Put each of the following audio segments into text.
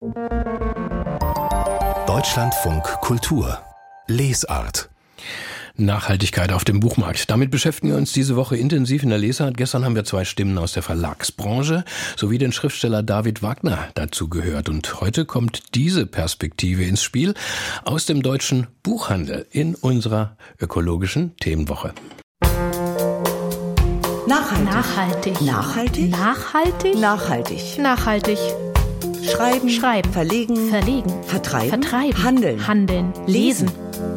Deutschlandfunk Kultur Lesart. Nachhaltigkeit auf dem Buchmarkt. Damit beschäftigen wir uns diese Woche intensiv in der Lesart. Gestern haben wir 2 Stimmen aus der Verlagsbranche sowie den Schriftsteller David Wagner dazu gehört. Und heute kommt diese Perspektive ins Spiel aus dem deutschen Buchhandel in unserer ökologischen Themenwoche. Nachhaltig. Nachhaltig. Nachhaltig. Nachhaltig. Nachhaltig. Schreiben. Verlegen. Vertreiben. Handeln. Lesen.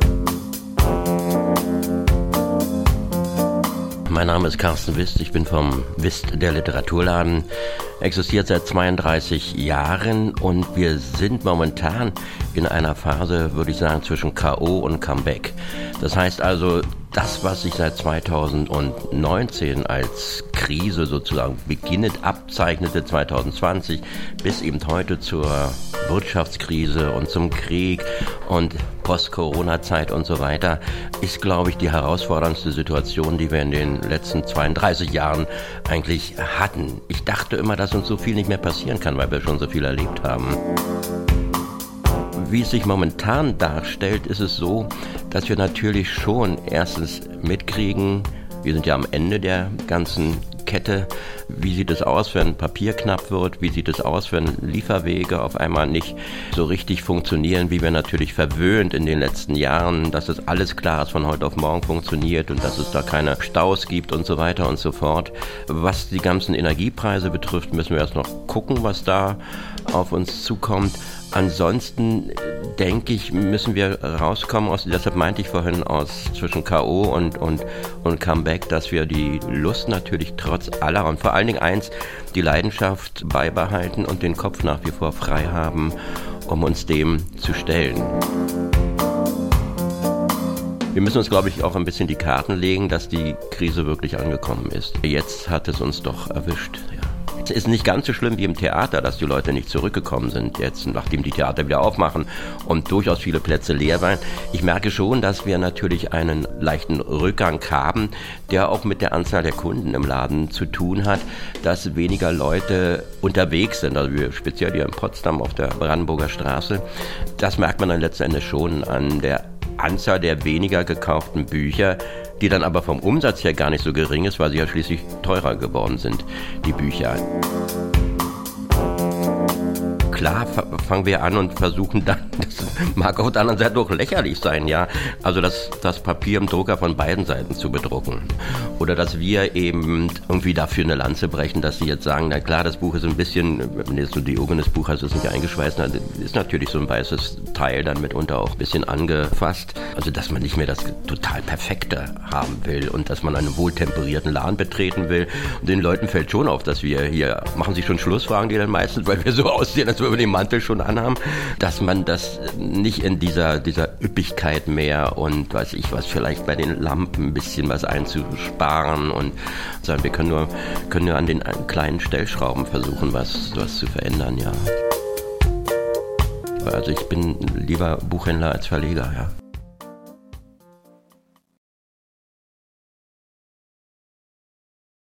Mein Name ist Carsten Wist, ich bin vom Wist, der Literaturladen, existiert seit 32 Jahren und wir sind momentan in einer Phase, würde ich sagen, zwischen K.O. und Comeback. Das heißt also, das, was sich seit 2019 als Krise sozusagen beginnend abzeichnete, 2020 bis eben heute zur Wirtschaftskrise und zum Krieg und Post-Corona-Zeit und so weiter, ist, glaube ich, die herausforderndste Situation, die wir in den letzten 32 Jahren eigentlich hatten. Ich dachte immer, dass uns so viel nicht mehr passieren kann, weil wir schon so viel erlebt haben. Wie es sich momentan darstellt, ist es so, dass wir natürlich schon erstens mitkriegen, wir sind ja am Ende der ganzen Kette. Wie sieht es aus, wenn Papier knapp wird? Wie sieht es aus, wenn Lieferwege auf einmal nicht so richtig funktionieren, wie wir natürlich verwöhnt in den letzten Jahren, dass es alles klar ist, von heute auf morgen funktioniert und dass es da keine Staus gibt und so weiter und so fort. Was die ganzen Energiepreise betrifft, müssen wir erst noch gucken, was da auf uns zukommt. Ansonsten denke ich, müssen wir rauskommen deshalb meinte ich vorhin zwischen K.O. und Comeback, dass wir die Lust natürlich trotz aller und vor allen Dingen eins, die Leidenschaft beibehalten und den Kopf nach wie vor frei haben, um uns dem zu stellen. Wir müssen uns, glaube ich, auch ein bisschen die Karten legen, dass die Krise wirklich angekommen ist. Jetzt hat es uns doch erwischt, ja. Es ist nicht ganz so schlimm wie im Theater, dass die Leute nicht zurückgekommen sind, jetzt nachdem die Theater wieder aufmachen und durchaus viele Plätze leer waren. Ich merke schon, dass wir natürlich einen leichten Rückgang haben, der auch mit der Anzahl der Kunden im Laden zu tun hat, dass weniger Leute unterwegs sind, also speziell hier in Potsdam auf der Brandenburger Straße. Das merkt man dann letzten Endes schon an der Anzahl der weniger gekauften Bücher, die dann aber vom Umsatz her gar nicht so gering ist, weil sie ja schließlich teurer geworden sind, die Bücher. Klar fangen wir an und versuchen dann, das mag auf der anderen Seite doch lächerlich sein, ja, also das Papier im Drucker von beiden Seiten zu bedrucken. Oder dass wir eben irgendwie dafür eine Lanze brechen, dass sie jetzt sagen, na klar, das Buch ist ein bisschen, wenn jetzt so Diogenes Buch heißt, ist nicht eingeschweißt, ist natürlich so ein weißes Teil dann mitunter auch ein bisschen angefasst. Also dass man nicht mehr das total Perfekte haben will und dass man einen wohltemperierten Laden betreten will. Und den Leuten fällt schon auf, dass wir hier, machen sie schon Schluss, fragen die dann meistens, weil wir so aussehen, als wir den Mantel schon anhaben, dass man das nicht in dieser Üppigkeit mehr und weiß ich was, vielleicht bei den Lampen ein bisschen was einzusparen und sagen, wir können nur an den kleinen Stellschrauben versuchen, was zu verändern, ja. Also ich bin lieber Buchhändler als Verleger, ja.